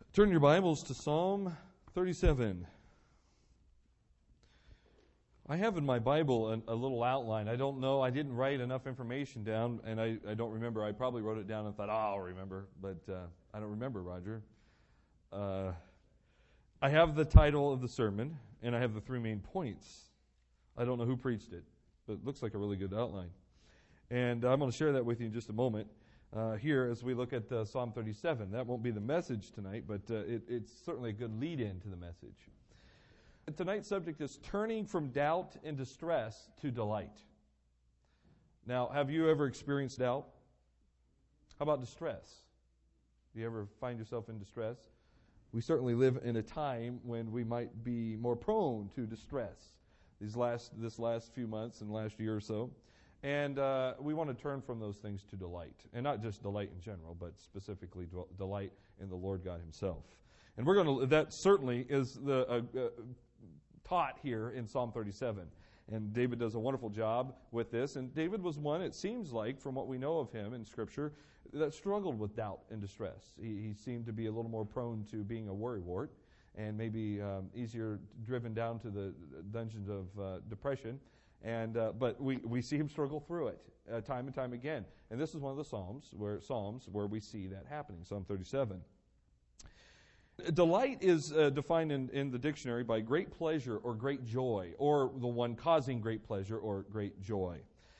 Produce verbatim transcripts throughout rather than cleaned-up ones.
Turn your Bibles to Psalm thirty-seven. I have in my Bible a, a little outline. I don't know. I didn't write enough information down, and I, I don't remember. I probably wrote it down and thought, oh, I'll remember. But uh, I don't remember, Roger. Uh, I have the title of the sermon, and I have the three main points. I don't know who preached it, but it looks like a really good outline. And I'm going to share that with you in just a moment. Uh, here as we look at uh, Psalm thirty-seven. That won't be the message tonight, but uh, it, it's certainly a good lead-in to the message. Tonight's subject is turning from doubt and distress to delight. Now, have you ever experienced doubt? How about distress? Do you ever find yourself in distress? We certainly live in a time when we might be more prone to distress. These last this last few months and last year or so. And uh, we want to turn from those things to delight. And not just delight in general, but specifically d- delight in the Lord God Himself. And we're going to, that certainly is the uh, uh, taught here in Psalm thirty-seven. And David does a wonderful job with this. And David was one, it seems like, from what we know of him in Scripture, that struggled with doubt and distress. He, he seemed to be a little more prone to being a worrywart and maybe um, easier driven down to the dungeons of uh, depression. And uh, but we, we see him struggle through it uh, time and time again. And this is one of the Psalms where Psalms where we see that happening, Psalm thirty-seven. Delight is uh, defined in, in the dictionary by great pleasure or great joy, or the one causing great pleasure or great joy.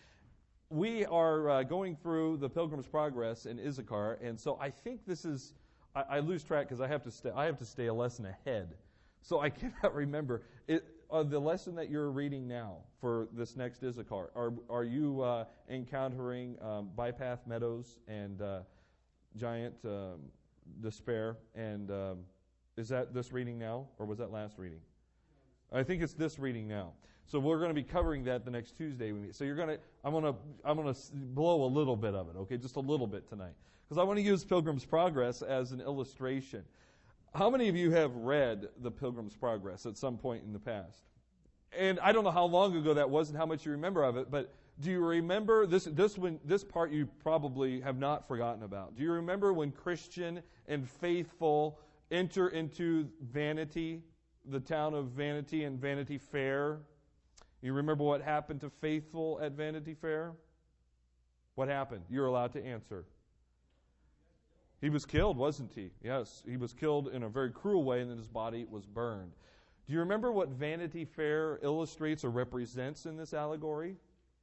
We are uh, going through the Pilgrim's Progress in Issachar, and so I think this is, I, I lose track because I have to stay, I have to stay a lesson ahead. So I cannot remember. It, uh, the lesson that you're reading now for this next Issachar, are are you uh, encountering um, bypath meadows and uh, giant um, despair? And um, is that this reading now, or was that last reading? I think it's this reading now. So we're going to be covering that the next Tuesday. So you're going to, I'm going to, I'm going to blow a little bit of it, okay, just a little bit tonight, because I want to use Pilgrim's Progress as an illustration. How many of you have read the Pilgrim's Progress at some point in the past? And I don't know how long ago that was and how much you remember of it, but do you remember this this when this part you probably have not forgotten about? Do you remember when Christian and Faithful enter into Vanity, the town of Vanity and Vanity Fair? You remember what happened to Faithful at Vanity Fair? What happened? You're allowed to answer. He was killed, wasn't he? Yes, he was killed in a very cruel way, and then his body was burned. Do you remember what Vanity Fair illustrates or represents in this allegory?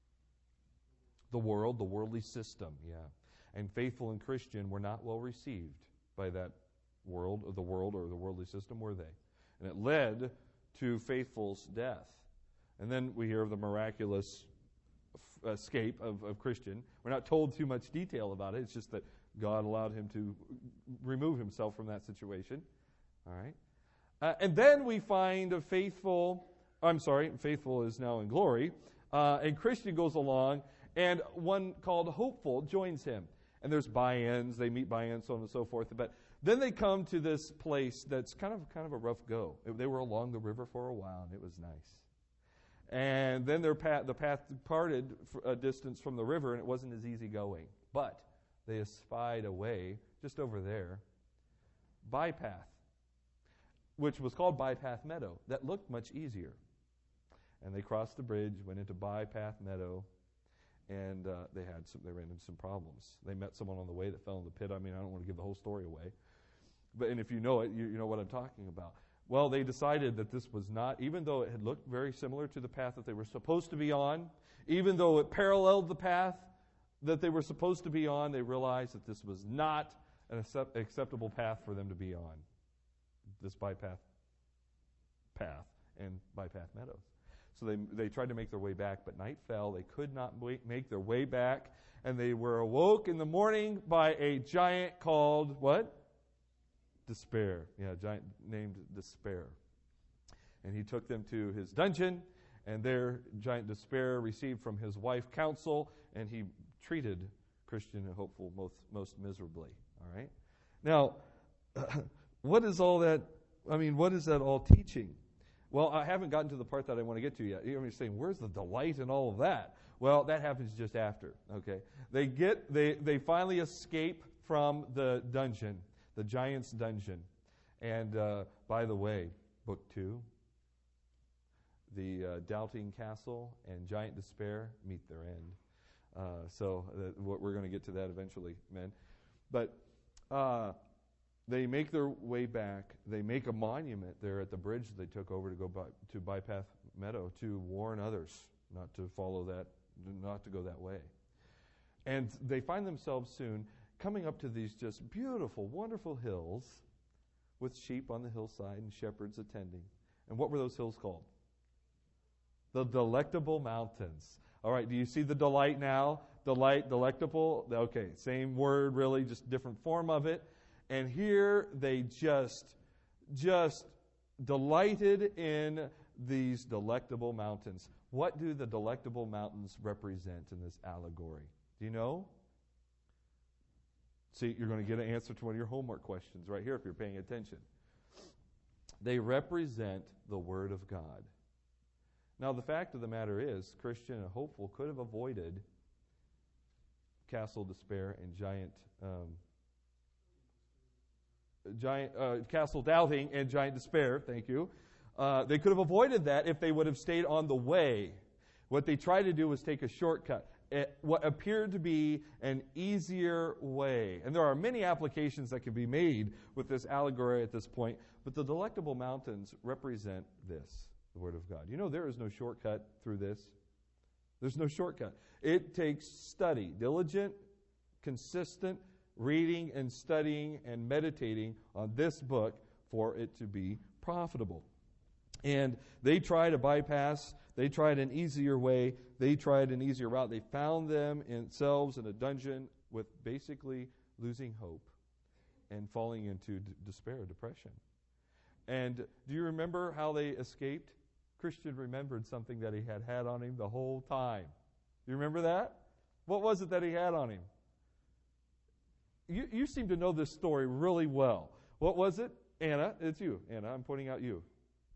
The world, the worldly system, yeah. And Faithful and Christian were not well received by that world, or the world, or the worldly system, were they? And it led to Faithful's death. And then we hear of the miraculous f- escape of, of Christian. We're not told too much detail about it. It's just that God allowed him to remove himself from that situation. All right. Uh, and then we find a Faithful, I'm sorry, Faithful is now in glory, uh, and Christian goes along, and one called Hopeful joins him. And there's buy-ins, they meet buy-ins, so on and so forth. But then they come to this place that's kind of kind of a rough go. They were along the river for a while, and it was nice. And then their path, the path parted for a distance from the river, and it wasn't as easy going. But they espied a way just over there, bypath, which was called Bypath Meadow, that looked much easier. And they crossed the bridge, went into Bypath Meadow, and uh, they had some, they ran into some problems. They met someone on the way that fell in the pit. I mean, I don't want to give the whole story away, but and if you know it, you, you know what I'm talking about. Well, they decided that this was not, even though it had looked very similar to the path that they were supposed to be on, even though it paralleled the path that they were supposed to be on, they realized that this was not an accept- acceptable path for them to be on. This bypath path and bypath meadows. So they they tried to make their way back, but night fell. They could not wait, make their way back, and they were awoke in the morning by a giant called what? Despair. Yeah, a giant named Despair. And he took them to his dungeon, and there giant Despair received from his wife counsel, and he treated Christian and Hopeful most, most miserably. All right? Now, what is all that, I mean, what is that all teaching? Well, I haven't gotten to the part that I want to get to yet. You're saying, where's the delight in all of that? Well, that happens just after, okay? They get, they, they finally escape from the dungeon, the giant's dungeon. And uh, by the way, book two, the uh, Doubting Castle and Giant Despair meet their end. Uh, so uh, we're going to get to that eventually, men. But uh, they make their way back. They make a monument there at the bridge they took over to go by, to Bypath Meadow to warn others not to follow that, not to go that way. And they find themselves soon coming up to these just beautiful, wonderful hills with sheep on the hillside and shepherds attending. And what were those hills called? The Delectable Mountains. All right, do you see the delight now? Delight, delectable. Okay, same word really, just different form of it. And here they just, just delighted in these delectable mountains. What do the delectable mountains represent in this allegory? Do you know? See, you're going to get an answer to one of your homework questions right here if you're paying attention. They represent the Word of God. Now, the fact of the matter is, Christian and hopeful could have avoided Castle Despair and Giant, um, giant uh, Castle Doubting and Giant Despair. Thank you. Uh, they could have avoided that if they would have stayed on the way. What they tried to do was take a shortcut. It, what appeared to be an easier way. And there are many applications that can be made with this allegory at this point, but the Delectable Mountains represent this, the Word of God. You know, there is no shortcut through this. There's no shortcut. It takes study, diligent, consistent reading and studying and meditating on this book for it to be profitable. And they try to bypass, they tried an easier way, they tried an easier route. They found them themselves in a dungeon with basically losing hope and falling into d- despair, depression. And do you remember how they escaped? Christian remembered something that he had had on him the whole time. Do you remember that? What was it that he had on him? You, you seem to know this story really well. What was it? Anna, it's you. Anna, I'm pointing out you.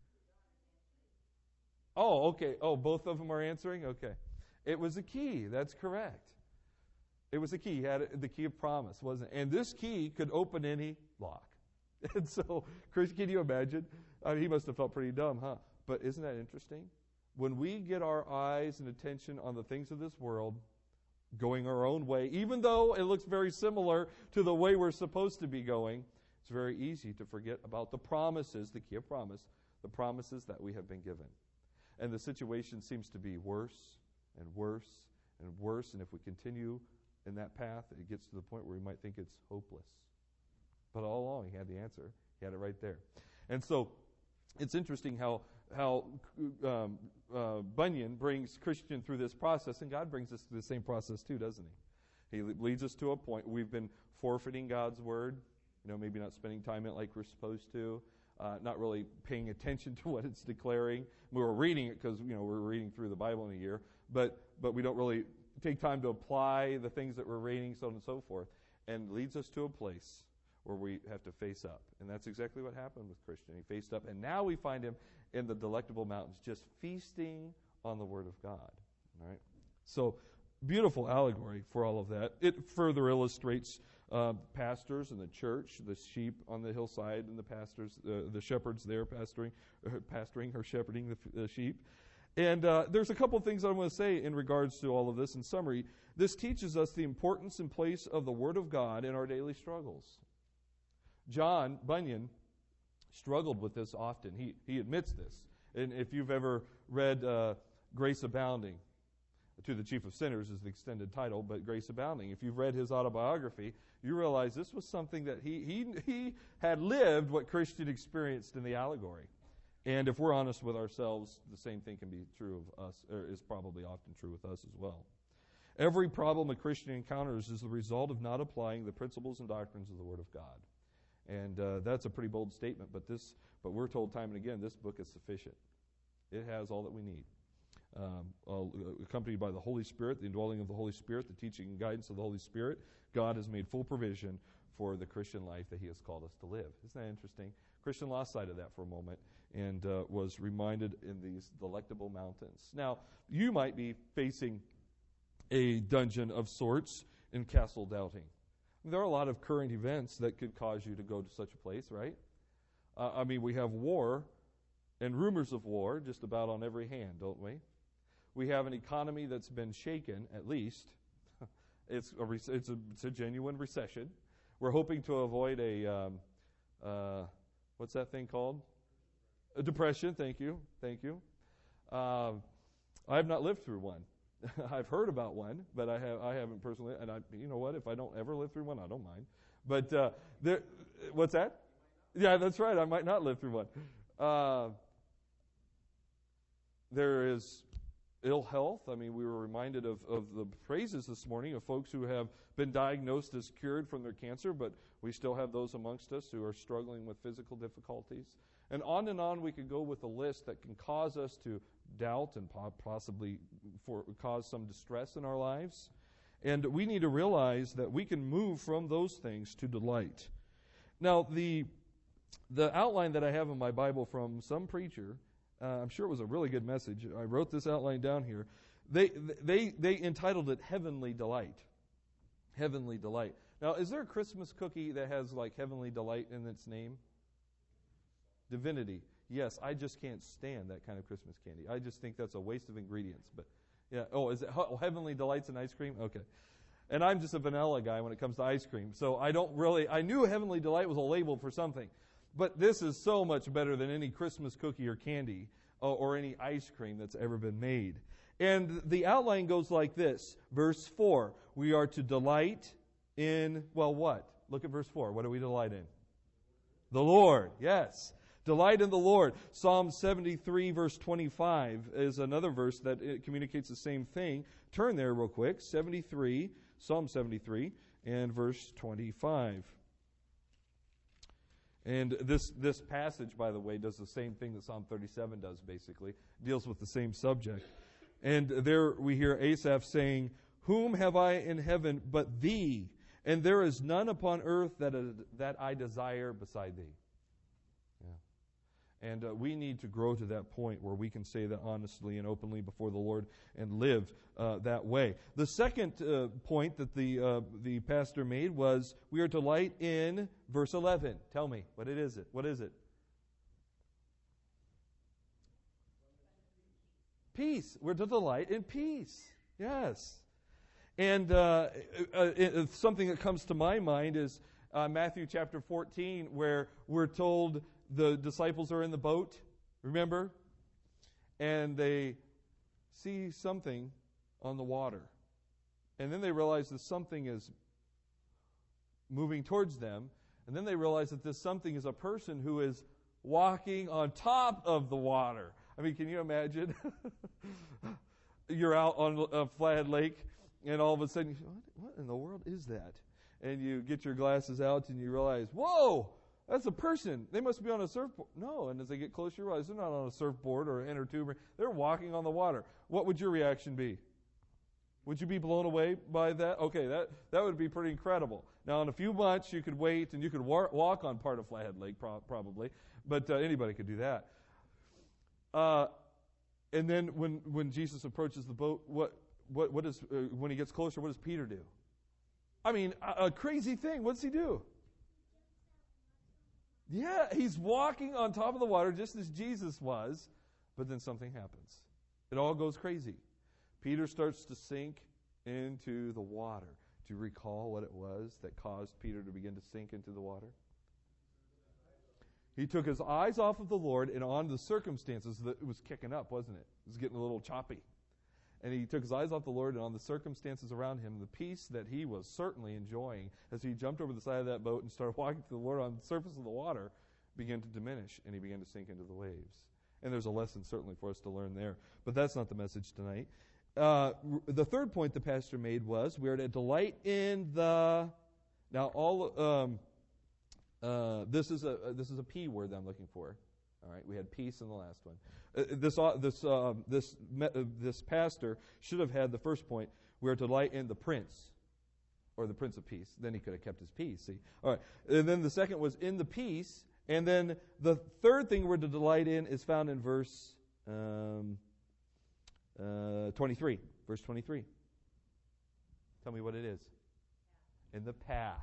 Oh, okay. Oh, both of them are answering? Okay. It was a key. That's correct. It was a key. He had the key of promise, wasn't it? And this key could open any lock. And so, Chris, can you imagine? I mean, he must have felt pretty dumb, huh? But isn't that interesting? When we get our eyes and attention on the things of this world, going our own way, even though it looks very similar to the way we're supposed to be going, it's very easy to forget about the promises, the key of promise, the promises that we have been given. And the situation seems to be worse and worse and worse. And if we continue in that path, it gets to the point where we might think it's hopeless. But all along, he had the answer. He had it right there. And so it's interesting how how um, uh, Bunyan brings Christian through this process, and God brings us through the same process too, doesn't he? He leads us to a point. We've been forfeiting God's word, you know, maybe not spending time in it like we're supposed to. Uh, not really paying attention to what it's declaring. We were reading it because, you know, we're reading through the Bible in a year, but but we don't really take time to apply the things that we're reading, so on and so forth, and leads us to a place where we have to face up. And that's exactly what happened with Christian. He faced up, and now we find him in the Delectable Mountains, just feasting on the Word of God. All right? So, beautiful allegory for all of that. It further illustrates Uh, pastors in the church, the sheep on the hillside, and the pastors, uh, the shepherds there pastoring, uh, pastoring or shepherding the, the sheep. And uh, there's a couple things I want to say in regards to all of this. In summary, this teaches us the importance and place of the Word of God in our daily struggles. John Bunyan struggled with this often. He he admits this. And if you've ever read uh, Grace Abounding, To the Chief of Sinners is the extended title, but Grace Abounding. If you've read his autobiography, you realize this was something that he he he had lived what Christian experienced in the allegory. And if we're honest with ourselves, the same thing can be true of us, or is probably often true with us as well. Every problem a Christian encounters is the result of not applying the principles and doctrines of the Word of God. And uh, that's a pretty bold statement, but this, but we're told time and again, this book is sufficient. It has all that we need. Um, uh, accompanied by the Holy Spirit, the indwelling of the Holy Spirit, the teaching and guidance of the Holy Spirit, God has made full provision for the Christian life that He has called us to live. Isn't that interesting? Christian lost sight of that for a moment and uh, was reminded in these delectable mountains. Now, you might be facing a dungeon of sorts in Castle Doubting. There are a lot of current events that could cause you to go to such a place, right? Uh, I mean, we have war and rumors of war just about on every hand, don't we? We have an economy that's been shaken, at least. it's, a, it's, a, it's a genuine recession. We're hoping to avoid a, um, uh, what's that thing called? A depression, thank you, thank you. Uh, I have not lived through one. I've heard about one, but I have I haven't personally. And I, you know what? If I don't ever live through one, I don't mind. But uh, there, what's that? Yeah, that's right. I might not live through one. Uh, there is ill health. I mean, we were reminded of, of the praises this morning of folks who have been diagnosed as cured from their cancer, but we still have those amongst us who are struggling with physical difficulties. And on and on we could go with a list that can cause us to doubt and po- possibly for, cause some distress in our lives. And we need to realize that we can move from those things to delight. Now, the the outline that I have in my Bible from some preacher, uh, I'm sure it was a really good message. I wrote this outline down here. They they they entitled it Heavenly Delight. Heavenly Delight. Now, is there a Christmas cookie that has like Heavenly Delight in its name? Divinity. Yes, I just can't stand that kind of Christmas candy. I just think that's a waste of ingredients. But yeah, oh, is it oh, Heavenly Delights in ice cream? Okay. And I'm just a vanilla guy when it comes to ice cream. So I don't really, I knew Heavenly Delight was a label for something. But this is so much better than any Christmas cookie or candy or, or any ice cream that's ever been made. And the outline goes like this. Verse four, we are to delight in, well, what? Look at verse four. What do we delight in? The Lord, yes. Delight in the Lord. Psalm seventy-three, verse twenty-five is another verse that it communicates the same thing. Turn there real quick. seventy-three, Psalm seventy-three, and verse twenty-five. And this this passage, by the way, does the same thing that Psalm thirty-seven does, basically. Deals with the same subject. And there we hear Asaph saying, "Whom have I in heaven but thee? And there is none upon earth that, uh, that I desire beside thee." And uh, we need to grow to that point where we can say that honestly and openly before the Lord and live uh, that way. The second uh, point that the uh, the pastor made was we are to delight in verse eleven. Tell me, what it is it? What is it? Peace. We're to delight in peace. Yes. And uh, uh, uh, something that comes to my mind is uh, Matthew chapter fourteen, where we're told the disciples are in the boat, remember? And they see something on the water. And then they realize that something is moving towards them. And then they realize that this something is a person who is walking on top of the water. I mean, can you imagine? You're out on a Flathead Lake, and all of a sudden, you say, what, what in the world is that? And you get your glasses out, and you realize, whoa! That's a person. They must be on a surfboard. No, and as they get closer, you realize they're not on a surfboard or an inner tube. They're walking on the water. What would your reaction be? Would you be blown away by that? Okay, that, that would be pretty incredible. Now, in a few months, you could wait and you could war- walk on part of Flathead Lake, pro- probably, but uh, anybody could do that. Uh, and then when, when Jesus approaches the boat, what what what is uh, when he gets closer? What does Peter do? I mean, a, a crazy thing. What does he do? Yeah, he's walking on top of the water just as Jesus was, but then something happens. It all goes crazy. Peter starts to sink into the water. Do you recall what it was that caused Peter to begin to sink into the water? He took his eyes off of the Lord and on the circumstances that it was kicking up, wasn't it? It was getting a little choppy. And he took his eyes off the Lord and on the circumstances around him, the peace that he was certainly enjoying as he jumped over the side of that boat and started walking to the Lord on the surface of the water began to diminish, and he began to sink into the waves. And there's a lesson certainly for us to learn there. But that's not the message tonight. Uh, the third point the pastor made was we are to delight in the... Now, all um, uh, this is a uh, this is a P word that I'm looking for. All right, we had peace in the last one. Uh, this uh, this uh, this me- uh, this pastor should have had the first point. We are to delight in the Prince, or the Prince of Peace. Then he could have kept his peace. See, all right. And then the second was in the peace. And then the third thing we're to delight in is found in verse um, uh, twenty-three. Verse twenty-three. Tell me what it is. In the path.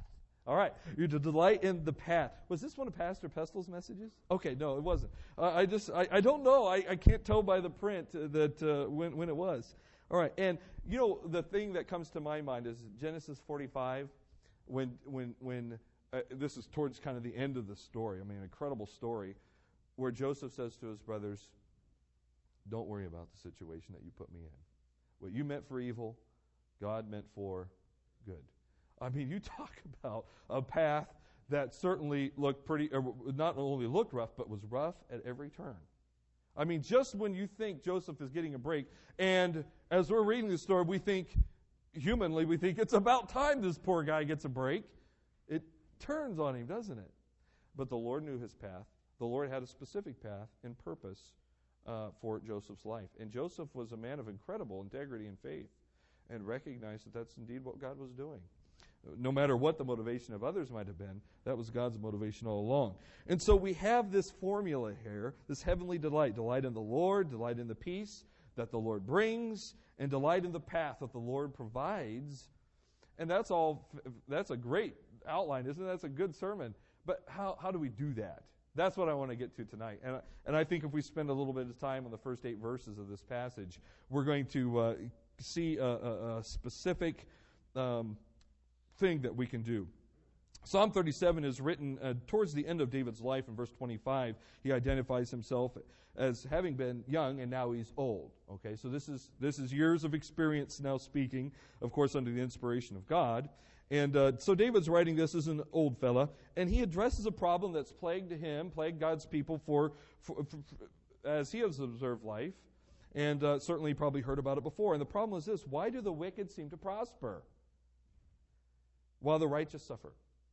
All right. You're to delight in the path. Was this one of Pastor Pestel's messages? Okay, no, it wasn't. Uh, I just, I, I don't know. I, I can't tell by the print uh, that uh, when, when it was. All right. And, you know, the thing that comes to my mind is Genesis forty-five, when, when, when uh, this is towards kind of the end of the story. I mean, an incredible story where Joseph says to his brothers, don't worry about the situation that you put me in. What you meant for evil, God meant for good. I mean, you talk about a path that certainly looked pretty, uh, not only looked rough, but was rough at every turn. I mean, just when you think Joseph is getting a break, and as we're reading this story, we think, humanly, we think it's about time this poor guy gets a break. It turns on him, doesn't it? But the Lord knew his path. The Lord had a specific path and purpose uh, for Joseph's life. And Joseph was a man of incredible integrity and faith, and recognized that that's indeed what God was doing. No matter what the motivation of others might have been, that was God's motivation all along. And so we have this formula here, this heavenly delight. Delight in the Lord, delight in the peace that the Lord brings, and delight in the path that the Lord provides. And that's all, that's a great outline, isn't it? That's a good sermon. But how, how do we do that? That's what I want to get to tonight. And, and I think if we spend a little bit of time on the first eight verses of this passage, we're going to uh, see a, a, a specific um, thing that we can do. Psalm thirty-seven is written uh, towards the end of David's life. In verse twenty-five, he identifies himself as having been young and now he's old. Okay, so this is this is years of experience now speaking, of course, under the inspiration of God. And uh, so David's writing this as an old fella, and he addresses a problem that's plagued him, plagued God's people for, for, for, for as he has observed life, and uh, certainly probably heard about it before. And the problem is this: why do the wicked seem to prosper while the righteous suffer?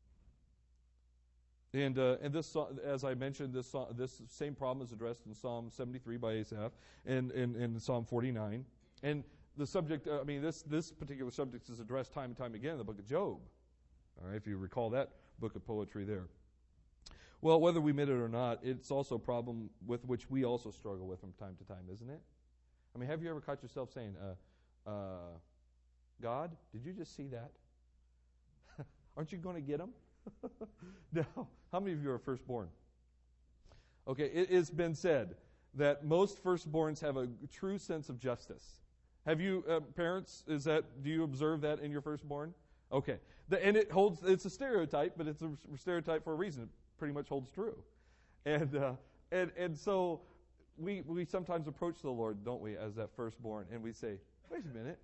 And uh, and this, as I mentioned, this this same problem is addressed in Psalm seventy-three by Asaph, and in Psalm forty-nine. And the subject, uh, I mean, this this particular subject is addressed time and time again in the book of Job. All right, if you recall that book of poetry there. Well, whether we admit it or not, it's also a problem with which we also struggle with from time to time, isn't it? I mean, have you ever caught yourself saying, uh, uh, God, did you just see that? Aren't you going to get him? Now, how many of you are firstborn? Okay, it has been said that most firstborns have a true sense of justice. Have you, uh, parents, is that, do you observe that in your firstborn? Okay. The, and it holds, it's a stereotype, but it's a stereotype for a reason. It pretty much holds true. And uh, and and so we we sometimes approach the Lord, don't we, as that firstborn, and we say, wait a minute.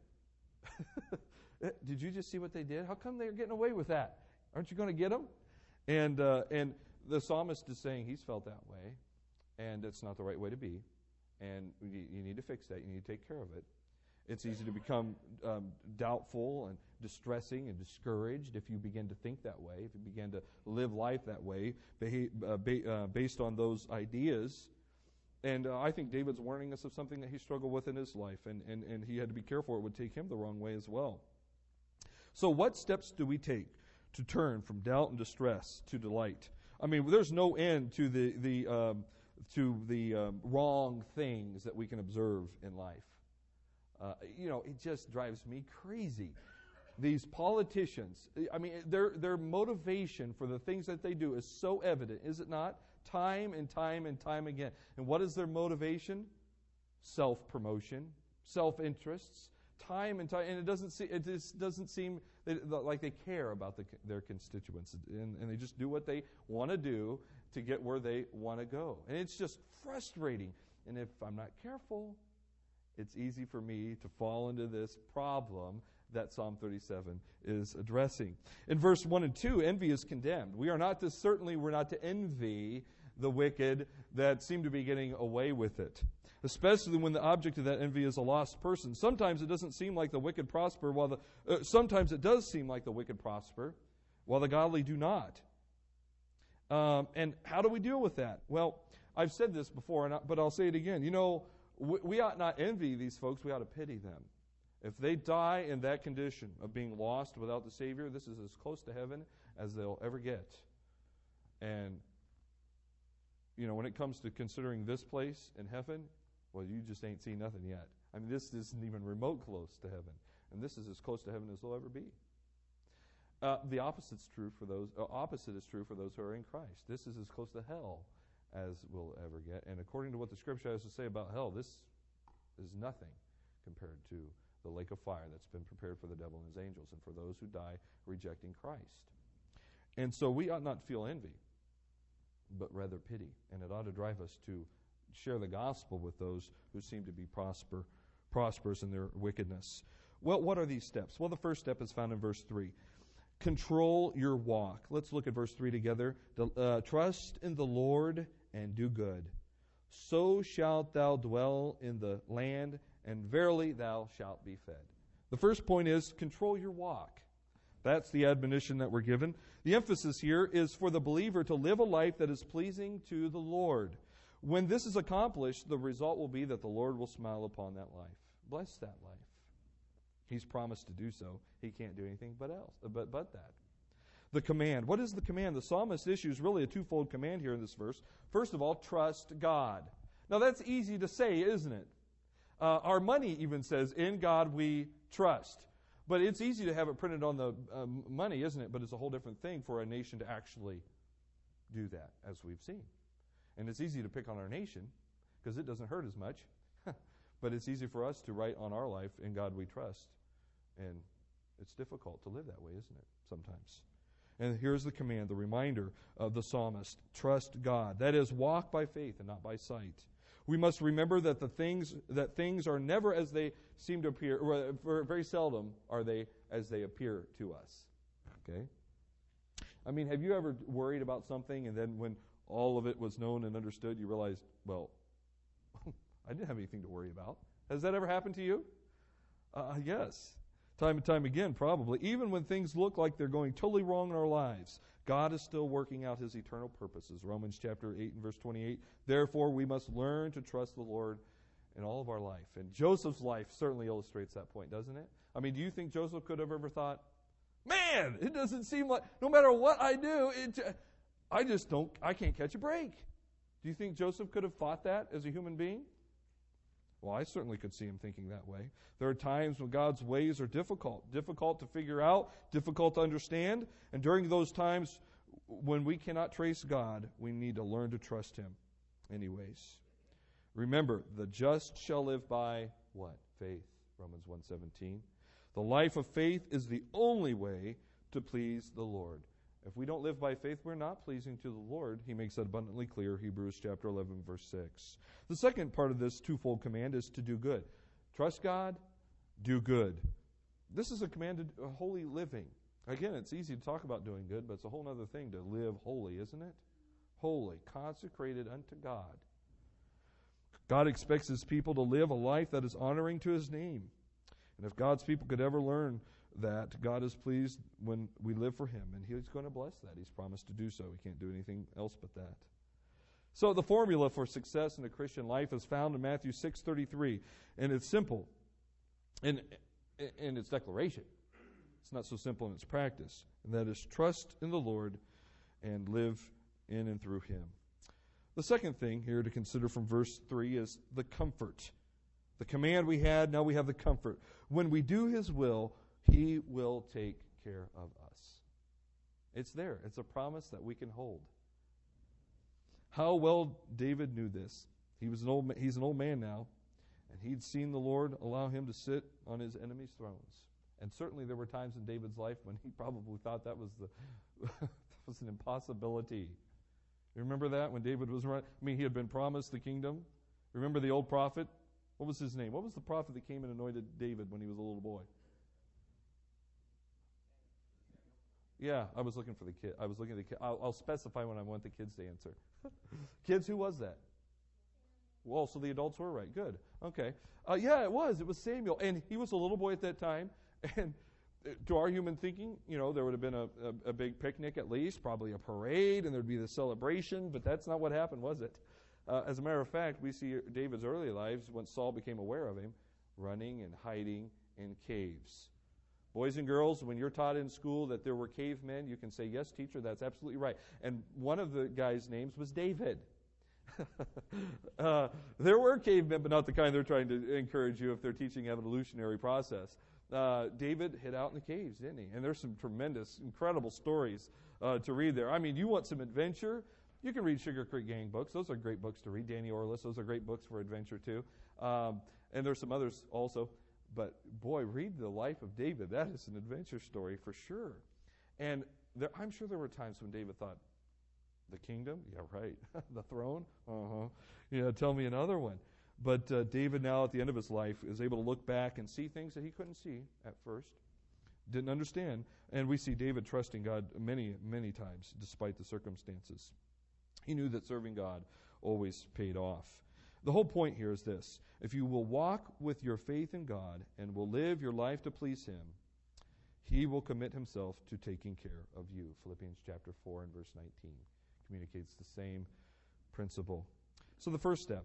Did you just see what they did? How come they're getting away with that? Aren't you going to get them? And uh, and the psalmist is saying he's felt that way, and it's not the right way to be, and you, you need to fix that. You need to take care of it. It's easy to become um, doubtful and distressing and discouraged if you begin to think that way, if you begin to live life that way, beha- uh, ba- uh, based on those ideas. And uh, I think David's warning us of something that he struggled with in his life, and, and, and he had to be careful it would take him the wrong way as well. So what steps do we take to turn from doubt and distress to delight? I mean, there's no end to the, the, um, to the um, wrong things that we can observe in life. Uh, you know, it just drives me crazy. These politicians, I mean, their their motivation for the things that they do is so evident, is it not? Time and time and time again. And what is their motivation? Self-promotion, self-interests, time and time. And it doesn't see, it just doesn't seem like they care about the, their constituents, and, and they just do what they want to do to get where they want to go. And it's just frustrating. And if I'm not careful, it's easy for me to fall into this problem that Psalm thirty-seven is addressing. In verse one and two, envy is condemned. We are not to, certainly we're not to envy the wicked that seem to be getting away with it, especially when the object of that envy is a lost person. Sometimes it doesn't seem like the wicked prosper, while the uh, sometimes it does seem like the wicked prosper, while the godly do not. Um, and how do we deal with that? Well, I've said this before, and I, but I'll say it again. You know, we, we ought not envy these folks. We ought to pity them. If they die in that condition of being lost without the Savior, this is as close to heaven as they'll ever get. And, you know, when it comes to considering this place in heaven, well, you just ain't seen nothing yet. I mean, this isn't even remote close to heaven. And this is as close to heaven as they'll ever be. Uh, the opposite's true for those. Uh, opposite is true for those who are in Christ. This is as close to hell as we'll ever get. And according to what the Scripture has to say about hell, this is nothing compared to the lake of fire that's been prepared for the devil and his angels, and for those who die rejecting Christ. And so we ought not feel envy, but rather pity. And it ought to drive us to share the gospel with those who seem to be prosper, prosperous in their wickedness. Well, what are these steps? Well, the first step is found in verse three. Control your walk. Let's look at verse three together. Uh, Trust in the Lord and do good. So shalt thou dwell in the land, and verily thou shalt be fed. The first point is control your walk. That's the admonition that we're given. The emphasis here is for the believer to live a life that is pleasing to the Lord. When this is accomplished, the result will be that the Lord will smile upon that life. Bless that life. He's promised to do so. He can't do anything but else, but, but that. The command. What is the command? The psalmist issues really a twofold command here in this verse. First of all, trust God. Now that's easy to say, isn't it? Uh, our money even says, in God we trust. But it's easy to have it printed on the um, money, isn't it? But it's a whole different thing for a nation to actually do that, as we've seen. And it's easy to pick on our nation because it doesn't hurt as much. But it's easy for us to write on our life, in God we trust. And it's difficult to live that way, isn't it? Sometimes. And here's the command, the reminder of the psalmist. Trust God. That is, walk by faith and not by sight. We must remember that the things that things are never as they seem to appear, or very seldom are they as they appear to us. Okay? I mean, have you ever worried about something and then when all of it was known and understood, you realized, well, I didn't have anything to worry about. Has that ever happened to you? Uh, yes. Time and time again, probably. Even when things look like they're going totally wrong in our lives, God is still working out His eternal purposes. Romans chapter eight and verse twenty-eight. Therefore, we must learn to trust the Lord in all of our life. And Joseph's life certainly illustrates that point, doesn't it? I mean, do you think Joseph could have ever thought, man, it doesn't seem like, no matter what I do, it, I just don't, I can't catch a break. Do you think Joseph could have thought that as a human being? Well, I certainly could see him thinking that way. There are times when God's ways are difficult, difficult to figure out, difficult to understand. And during those times when we cannot trace God, we need to learn to trust Him anyways. Remember, the just shall live by what? Faith. Romans one seventeen. The life of faith is the only way to please the Lord. If we don't live by faith, we're not pleasing to the Lord. He makes that abundantly clear, Hebrews chapter eleven, verse six. The second part of this twofold command is to do good. Trust God, do good. This is a command to holy living. Again, it's easy to talk about doing good, but it's a whole other thing to live holy, isn't it? Holy, consecrated unto God. God expects His people to live a life that is honoring to His name. And if God's people could ever learn that, God is pleased when we live for Him, and He's going to bless that. He's promised to do so. He can't do anything else but that. So the formula for success in the Christian life is found in Matthew six thirty-three, and it's simple in, in its declaration. It's not so simple in its practice, and that is trust in the Lord and live in and through Him. The second thing here to consider from verse three is the comfort. The command we had, now we have the comfort. When we do His will, He will take care of us. It's there. It's a promise that we can hold. How well David knew this. He was an old. He's an old man now, and he'd seen the Lord allow him to sit on his enemies' thrones. And certainly there were times in David's life when he probably thought that was the that was an impossibility. You remember that when David was running? I mean, he had been promised the kingdom. Remember the old prophet? What was his name? What was the prophet that came and anointed David when he was a little boy? Yeah, I was looking for the kid. I was looking at the kid. I'll, I'll specify when I want the kids to answer. Kids, who was that? Well, so the adults were right. Good. Okay. Uh, yeah, it was. It was Samuel. And he was a little boy at that time. And to our human thinking, you know, there would have been a, a, a big picnic at least, probably a parade, and there would be the celebration. But that's not what happened, was it? Uh, as a matter of fact, we see David's early lives, when Saul became aware of him, running and hiding in caves. Boys and girls, when you're taught in school that there were cavemen, you can say, yes, teacher, that's absolutely right. And one of the guys' names was David. uh, there were cavemen, but not the kind they're trying to encourage you if they're teaching evolutionary process. uh, David hid out in the caves, didn't he? And there's some tremendous, incredible stories uh, to read there. I mean, you want some adventure? You can read Sugar Creek Gang books. Those are great books to read. Danny Orlis, those are great books for adventure too. Um, and there's some others also. But boy, read the life of David. That is an adventure story for sure. And there, I'm sure there were times when David thought, the kingdom? Yeah, right. The throne? Uh-huh. Yeah, tell me another one. But uh, David now at the end of his life is able to look back and see things that he couldn't see at first. Didn't understand. And we see David trusting God many, many times despite the circumstances. He knew that serving God always paid off. The whole point here is this. If you will walk with your faith in God and will live your life to please Him, He will commit Himself to taking care of you. Philippians chapter four and verse nineteen communicates the same principle. So the first step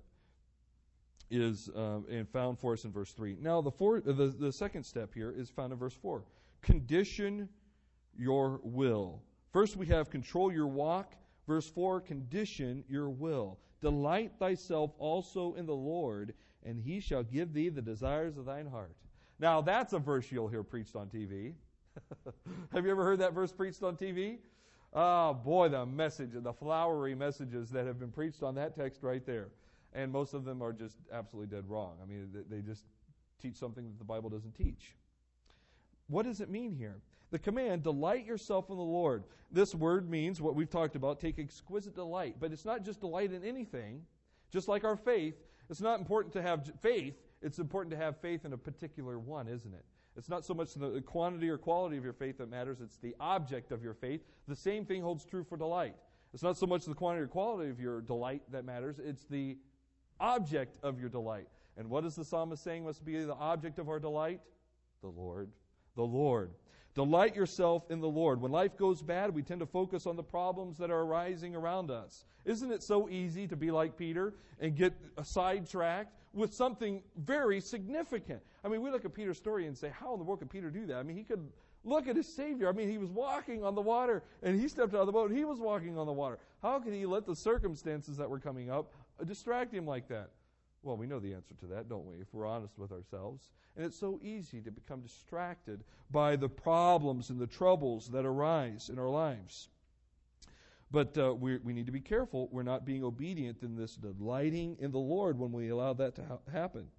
is um, and found for us in verse three. Now the, four, the the second step here is found in verse four. Condition your will. First we have control your walk. Verse four, condition your will. Delight thyself also in the Lord, and He shall give thee the desires of thine heart. Now that's a verse you'll hear preached on T V. Have you ever heard that verse preached on T V? Oh boy, the message, the flowery messages that have been preached on that text right there. And most of them are just absolutely dead wrong. I mean, they just teach something that the Bible doesn't teach. What does it mean here? The command, delight yourself in the Lord. This word means what we've talked about, take exquisite delight. But it's not just delight in anything. Just like our faith, it's not important to have faith. It's important to have faith in a particular one, isn't it? It's not so much the quantity or quality of your faith that matters. It's the object of your faith. The same thing holds true for delight. It's not so much the quantity or quality of your delight that matters. It's the object of your delight. And what is the psalmist saying must be the object of our delight? The Lord. The Lord. Delight yourself in the Lord. When life goes bad, we tend to focus on the problems that are arising around us. Isn't it so easy to be like Peter and get sidetracked with something very significant? I mean, we look at Peter's story and say, how in the world could Peter do that? I mean, he could look at his Savior. I mean, he was walking on the water, and he stepped out of the boat, and he was walking on the water. How could he let the circumstances that were coming up distract him like that? Well, we know the answer to that, don't we, if we're honest with ourselves. And it's so easy to become distracted by the problems and the troubles that arise in our lives. But uh, we we need to be careful we're not being obedient in this delighting in the Lord when we allow that to ha- happen.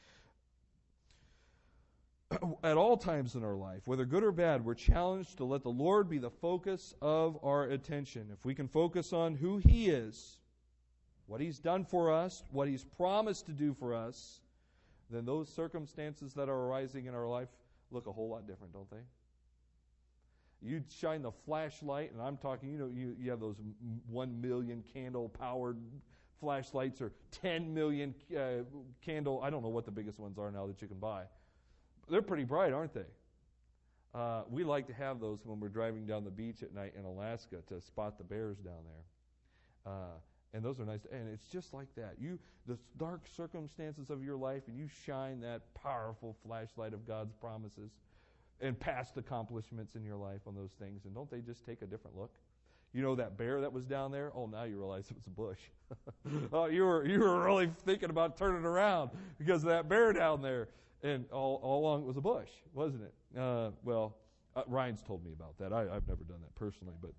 At all times in our life, whether good or bad, we're challenged to let the Lord be the focus of our attention. If we can focus on who He is, what He's done for us, what He's promised to do for us, then those circumstances that are arising in our life look a whole lot different, don't they? You shine the flashlight, and I'm talking, you know, you, you have those one million candle powered flashlights or ten million uh, candle, I don't know what the biggest ones are now that you can buy. They're pretty bright, aren't they? Uh, we like to have those when we're driving down the beach at night in Alaska to spot the bears down there. Uh, And those are nice. And it's just like that. You, the dark circumstances of your life, and you shine that powerful flashlight of God's promises and past accomplishments in your life on those things. And don't they just take a different look? You know that bear that was down there? Oh, now you realize it was a bush. Oh, you were you were really thinking about turning around because of that bear down there. And all, all along it was a bush, wasn't it? Uh, well, uh, Ryan's told me about that. I, I've never done that personally, but.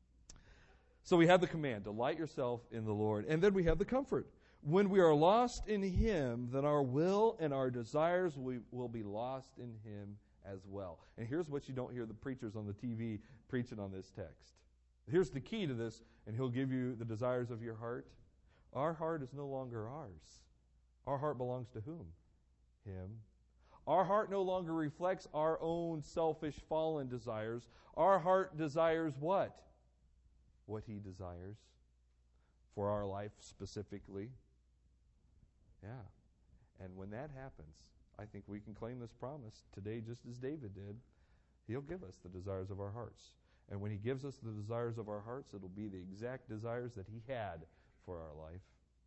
So we have the command, delight yourself in the Lord. And then we have the comfort. When we are lost in Him, then our will and our desires will, will be lost in Him as well. And here's what you don't hear the preachers on the T V preaching on this text. Here's the key to this, and He'll give you the desires of your heart. Our heart is no longer ours. Our heart belongs to whom? Him. Our heart no longer reflects our own selfish, fallen desires. Our heart desires what? What He desires for our life specifically. Yeah. And when that happens, I think we can claim this promise today just as David did. He'll give us the desires of our hearts. And when He gives us the desires of our hearts, it'll be the exact desires that He had for our life.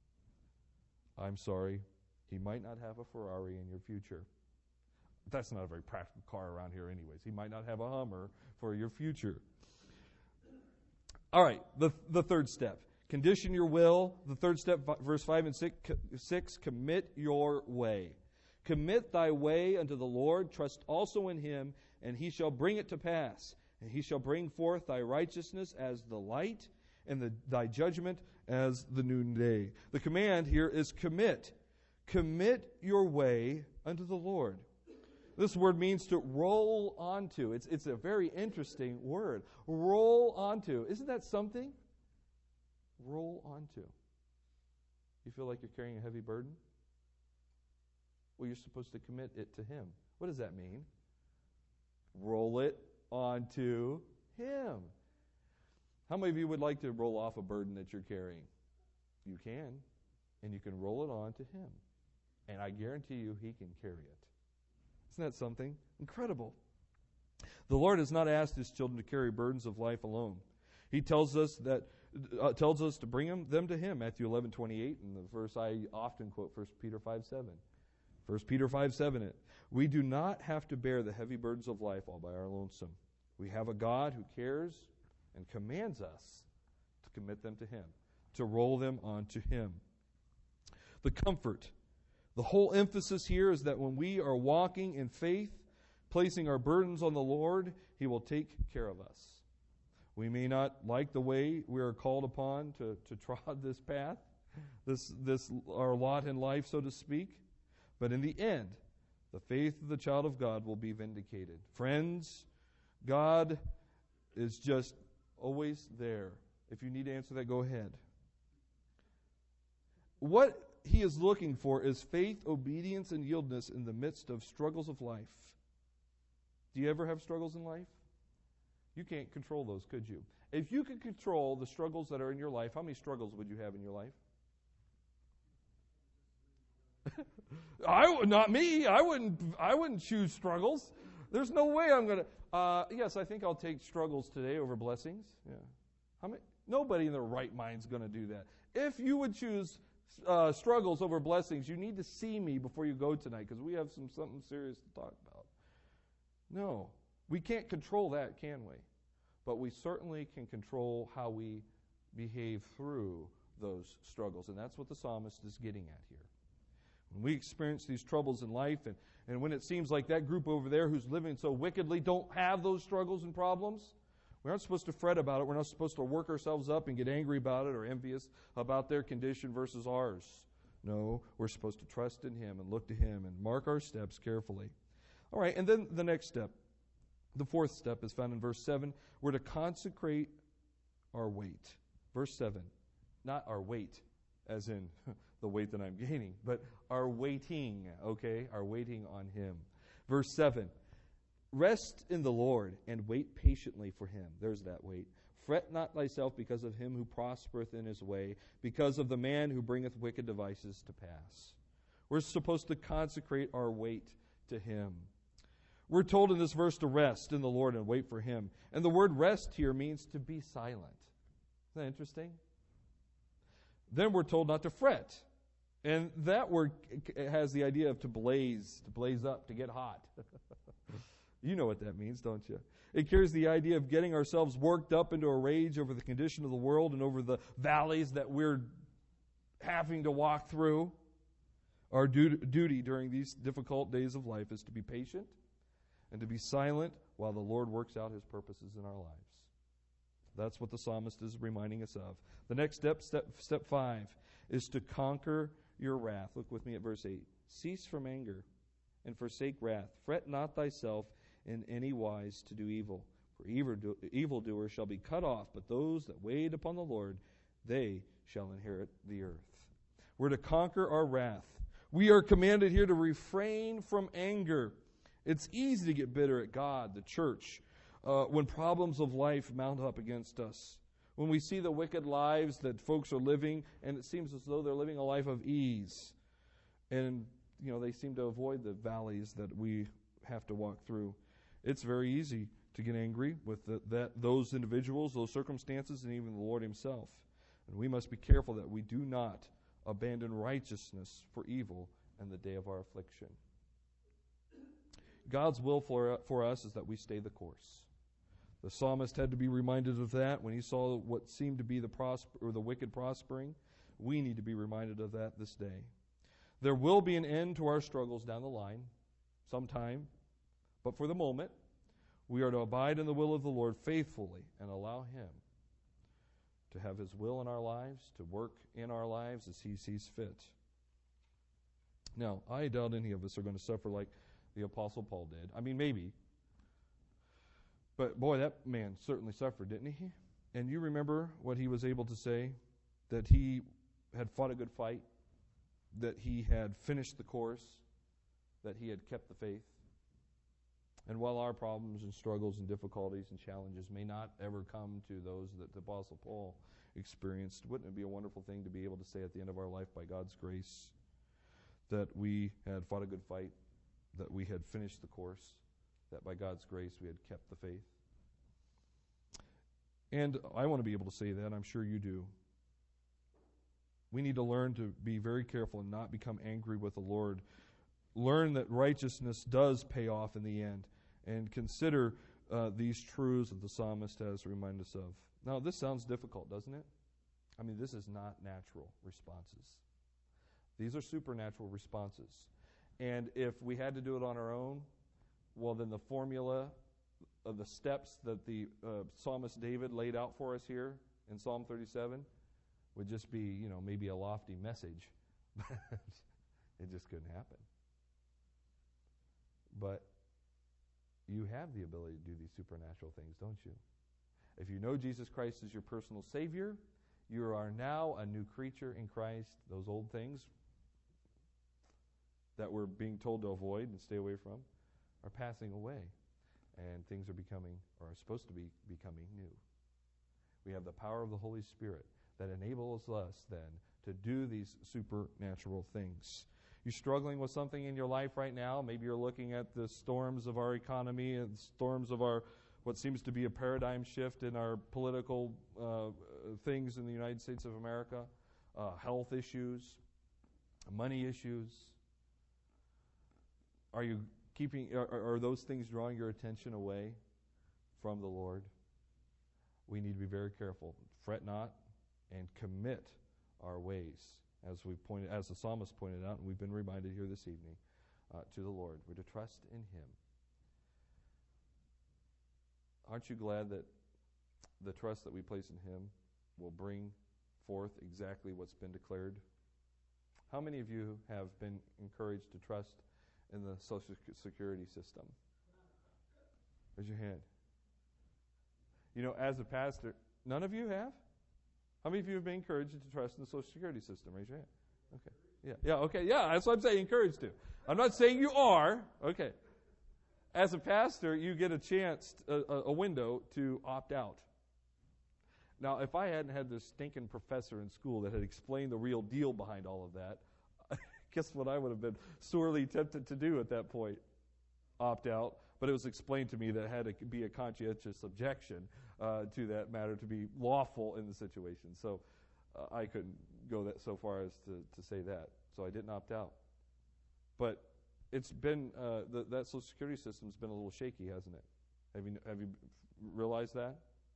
I'm sorry, He might not have a Ferrari in your future. That's not a very practical car around here anyways. He might not have a Hummer for your future. All right, the the third step. Condition your will. The third step, verse five and six, six, commit your way. Commit thy way unto the Lord, trust also in him, and he shall bring it to pass. And he shall bring forth thy righteousness as the light, and the, thy judgment as the noonday. The command here is commit. Commit your way unto the Lord. This word means to roll onto. It's, it's a very interesting word. Roll onto. Isn't that something? Roll onto. You feel like you're carrying a heavy burden? Well, you're supposed to commit it to him. What does that mean? Roll it onto him. How many of you would like to roll off a burden that you're carrying? You can. And you can roll it on to him. And I guarantee you he can carry it. Isn't that something? Incredible. The Lord has not asked his children to carry burdens of life alone. He tells us that uh, tells us to bring them, them to him. Matthew eleven twenty-eight, and the verse I often quote, First Peter five seven. First Peter five seven it. We do not have to bear the heavy burdens of life all by our lonesome. We have a God who cares and commands us to commit them to him, to roll them onto him. The comfort. The whole emphasis here is that when we are walking in faith, placing our burdens on the Lord, he will take care of us. We may not like the way we are called upon to, to trod this path, this, this our lot in life, so to speak. But in the end, the faith of the child of God will be vindicated. Friends, God is just always there. If you need to answer that, go ahead. What he is looking for is faith, obedience, and yieldedness in the midst of struggles of life. Do you ever have struggles in life? You can't control those, could you? If you could control the struggles that are in your life, how many struggles would you have in your life? I not me. I wouldn't. I wouldn't choose struggles. There's no way I'm gonna. Uh, yes, I think I'll take struggles today over blessings. Yeah. How many? Nobody in their right mind's going to do that. If you would choose uh, struggles over blessings, you need to see me before you go tonight, because we have some something serious to talk about. No, we can't control that, can we? But we certainly can control how we behave through those struggles, and that's what the psalmist is getting at here. When we experience these troubles in life, and, and when it seems like that group over there who's living so wickedly don't have those struggles and problems, we aren't supposed to fret about it. We're not supposed to work ourselves up and get angry about it or envious about their condition versus ours. No, we're supposed to trust in him and look to him and mark our steps carefully. All right, and then the next step, the fourth step is found in verse seven. We're to consecrate our weight. Verse seven, not our weight, as in the weight that I'm gaining, but our waiting, okay? Our waiting on him. Verse seven, rest in the Lord and wait patiently for him. There's that wait. Fret not thyself because of him who prospereth in his way, because of the man who bringeth wicked devices to pass. We're supposed to consecrate our wait to him. We're told in this verse to rest in the Lord and wait for him. And the word rest here means to be silent. Isn't that interesting? Then we're told not to fret. And that word has the idea of to blaze, to blaze up, to get hot. You know what that means, don't you? It carries the idea of getting ourselves worked up into a rage over the condition of the world and over the valleys that we're having to walk through. Our du- duty during these difficult days of life is to be patient and to be silent while the Lord works out his purposes in our lives. That's what the psalmist is reminding us of. The next step, step, step five, is to conquer your wrath. Look with me at verse eight. Cease from anger and forsake wrath. Fret not thyself in any wise to do evil. For evildoers shall be cut off, but those that wait upon the Lord, they shall inherit the earth. We're to conquer our wrath. We are commanded here to refrain from anger. It's easy to get bitter at God, the church, uh, when problems of life mount up against us. When we see the wicked lives that folks are living, and it seems as though they're living a life of ease. And, you know, they seem to avoid the valleys that we have to walk through. It's very easy to get angry with the, that those individuals, those circumstances, and even the Lord himself. And we must be careful that we do not abandon righteousness for evil in the day of our affliction. God's will for, for us is that we stay the course. The psalmist had to be reminded of that when he saw what seemed to be the prosper or the wicked prospering. We need to be reminded of that this day. There will be an end to our struggles down the line, sometime, but for the moment, we are to abide in the will of the Lord faithfully and allow Him to have His will in our lives, to work in our lives as He sees fit. Now, I doubt any of us are going to suffer like the Apostle Paul did. I mean, maybe. But boy, that man certainly suffered, didn't he? And you remember what he was able to say? That he had fought a good fight, that he had finished the course, that he had kept the faith. And while our problems and struggles and difficulties and challenges may not ever come to those that the Apostle Paul experienced, wouldn't it be a wonderful thing to be able to say at the end of our life, by God's grace, that we had fought a good fight, that we had finished the course, that by God's grace we had kept the faith? And I want to be able to say that. I'm sure you do. We need to learn to be very careful and not become angry with the Lord. Learn that righteousness does pay off in the end. And consider uh, these truths that the psalmist has to remind us of. Now, this sounds difficult, doesn't it? I mean, this is not natural responses. These are supernatural responses. And if we had to do it on our own, well, then the formula of the steps that the uh, psalmist David laid out for us here in Psalm thirty-seven would just be, you know, maybe a lofty message. It just couldn't happen. But you have the ability to do these supernatural things, don't you? If you know Jesus Christ as your personal Savior, you are now a new creature in Christ. Those old things that we're being told to avoid and stay away from are passing away. And things are becoming, or are supposed to be becoming new. We have the power of the Holy Spirit that enables us then to do these supernatural things. You're struggling with something in your life right now. Maybe you're looking at the storms of our economy and storms of our what seems to be a paradigm shift in our political uh, things in the United States of America, uh, health issues, money issues. Are you keeping? Are, are those things drawing your attention away from the Lord? We need to be very careful. Fret not and commit our ways, as we pointed, as the psalmist pointed out, and we've been reminded here this evening, uh, to the Lord. We're to trust in Him. Aren't you glad that the trust that we place in Him will bring forth exactly what's been declared? How many of you have been encouraged to trust in the Social Security system? Raise your hand. You know, as a pastor, none of you have? How many of you have been encouraged to trust in the Social Security system? Raise your hand. Okay. Yeah, yeah, okay. Yeah, that's what I'm saying, encouraged to. I'm not saying you are. Okay. As a pastor, you get a chance, a, a window to opt out. Now, if I hadn't had this stinking professor in school that had explained the real deal behind all of that, guess what I would have been sorely tempted to do at that point? Opt out. But it was explained to me that it had to be a conscientious objection uh, to that matter to be lawful in the situation. So uh, I couldn't go that so far as to, to say that. So I didn't opt out. But it's been, uh, the, that Social Security system's been a little shaky, hasn't it? Have you, have you realized that?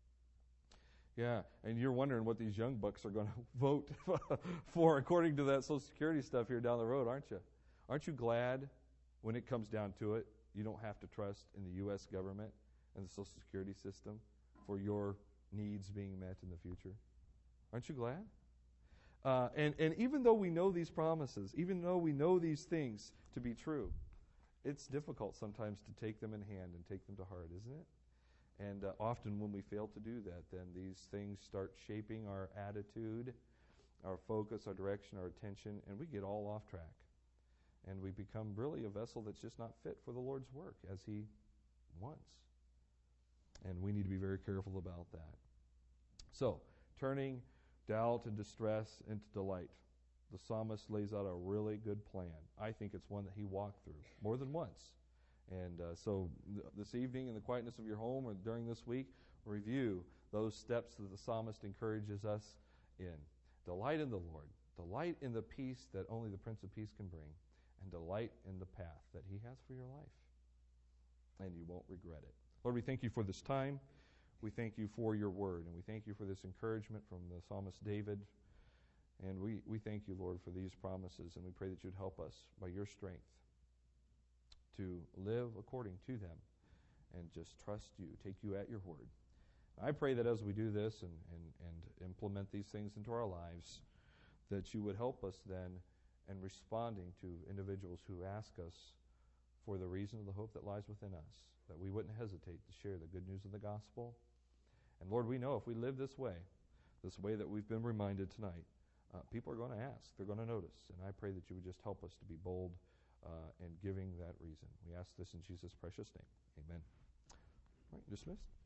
Yeah, and you're wondering what these young bucks are going to vote for according to that Social Security stuff here down the road, aren't you? Aren't you glad when it comes down to it, you don't have to trust in the U S government and the Social Security system for your needs being met in the future? Aren't you glad? Uh, and, and even though we know these promises, even though we know these things to be true, it's difficult sometimes to take them in hand and take them to heart, isn't it? And uh, often when we fail to do that, then these things start shaping our attitude, our focus, our direction, our attention, and we get all off track. And we become really a vessel that's just not fit for the Lord's work as He wants. And we need to be very careful about that. So, turning doubt and distress into delight. The psalmist lays out a really good plan. I think it's one that he walked through more than once. And uh, so th- this evening in the quietness of your home or during this week, review those steps that the psalmist encourages us in. Delight in the Lord. Delight in the peace that only the Prince of Peace can bring. And delight in the path that He has for your life. And you won't regret it. Lord, we thank You for this time. We thank You for Your word. And we thank You for this encouragement from the psalmist David. And we, we thank you, Lord, for these promises, and we pray that you'd help us by your strength to live according to them and just trust you, take you at your word. I pray that as we do this and, and, and implement these things into our lives, that you would help us then in responding to individuals who ask us for the reason of the hope that lies within us, that we wouldn't hesitate to share the good news of the gospel. And Lord, we know if we live this way, this way that we've been reminded tonight, uh, people are going to ask, they're going to notice. And I pray that you would just help us to be bold uh, in giving that reason. We ask this in Jesus' precious name. Amen. All right, dismissed.